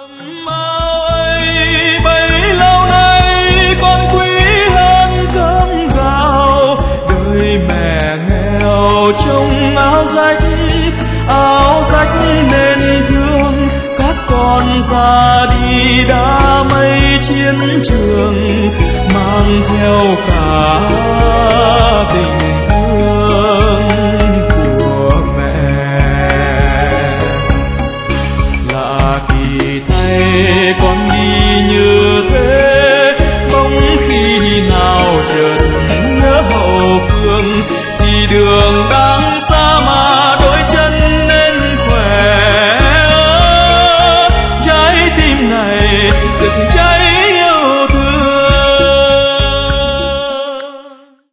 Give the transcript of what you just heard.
Màu ấy bấy lâu nay con quý hơn cơm gạo, đời mẹ nghèo trông áo rách nên thương. Các con ra đi đã mấy chiến trường, mang theo cả tình thương của mẹ. Lạ kỳ thay con đi như thế, bỗng khi nào chợt nhớ hậu phương, đi đường